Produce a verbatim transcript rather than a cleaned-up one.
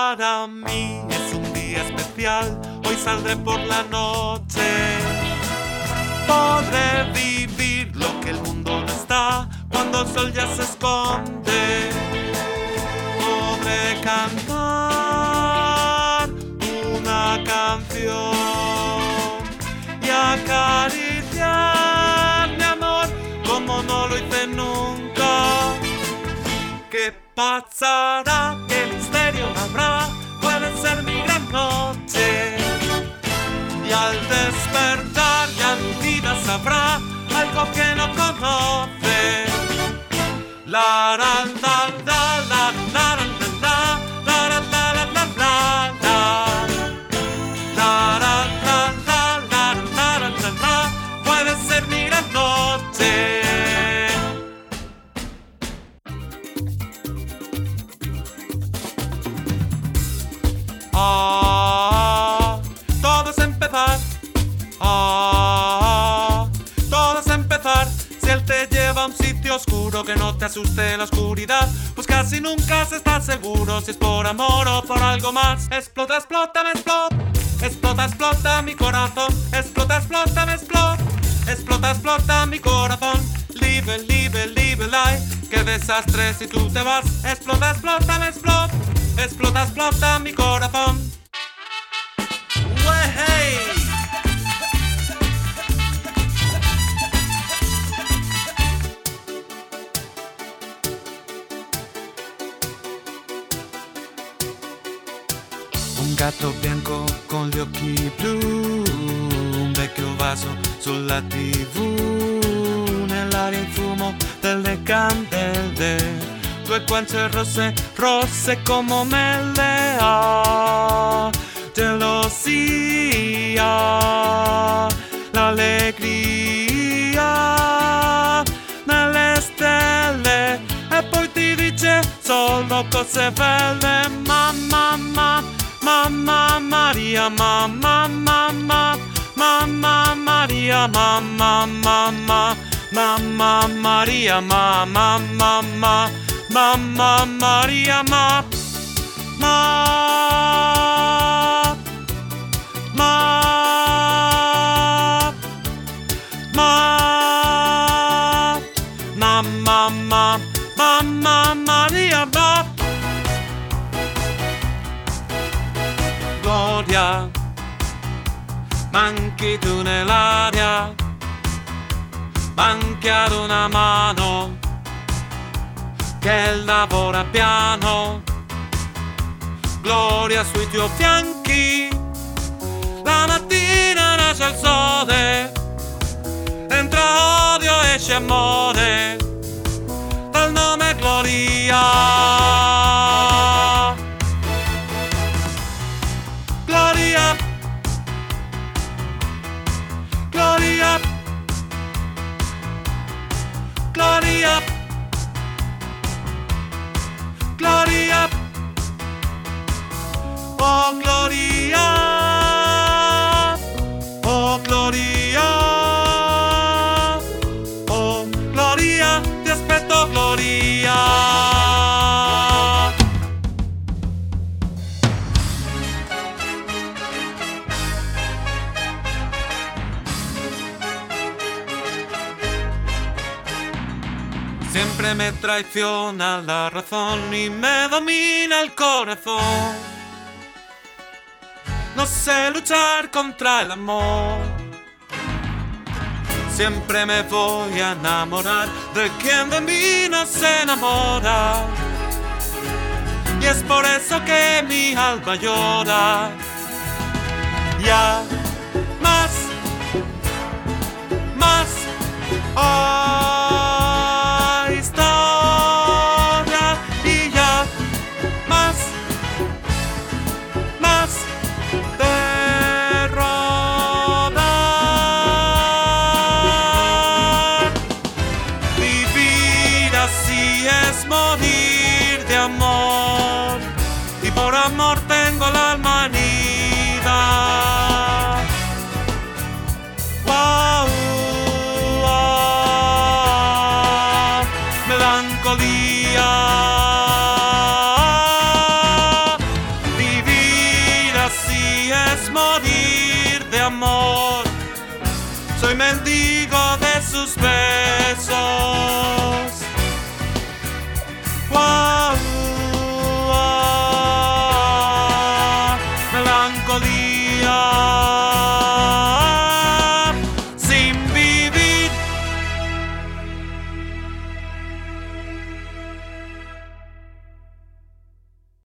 Para mí es un día especial, hoy saldré por la noche. Podré vivir lo que el mundo no está cuando el sol ya se esconde. Podré cantar una canción y acariciar mi amor como no lo hice nunca. ¿Qué pasará? ¿Qué misterio habrá? Puede ser mi gran noche. Y al despertar ya mi vida sabrá algo que no conoce. La la la la la la la la la la la la la la la la. Puede ser mi gran noche. Ah, todo es empezar. Ah, todo es empezar. Si él te lleva a un sitio oscuro, que no te asuste la oscuridad, pues casi nunca se está seguro si es por amor o por algo más. Explota, explota, me explota. Explota, explota mi corazón. Explota, explota, me explota. Explota, explota mi corazón. Live, live, live life. Qué desastre si tú te vas. Explota, explota, me explota. Explota, explota mi corazón. ¡Wey! Un gatto bianco con gli occhi blu, un vecchio vaso sulla tivù, nell'aria il fumo delle candele. Due guance rosse, rosse come mele, ah, gelosia, l'allegria nelle stelle, e poi ti dice solo cose belle. Mamma, mamma, mamma Maria, mamma, mamma, mamma Maria, mamma, mamma, mamma Maria, mamma, mamma, mamma Maria, ma, ma, ma, ma, mamma, mamma, mamma Maria, ma. Gloria, manchi tu nell'aria, manchi ad una mano che lavora piano. Gloria sui tuoi fianchi, la mattina nasce il sole, entra odio, esce amore, dal nome Gloria. Gloria, Gloria, Gloria, Gloria, oh Gloria, oh Gloria, oh Gloria, ti aspetto Gloria. Siempre me traiciona la razón y me domina el corazón. No sé luchar contra el amor. Siempre me voy a enamorar de quien de mí no se enamora. Y es por eso que mi alma llora. Ya, más, más, oh. Morir de amor, y por amor tengo el alma herida. Wow, wow, melancolía. tus besos.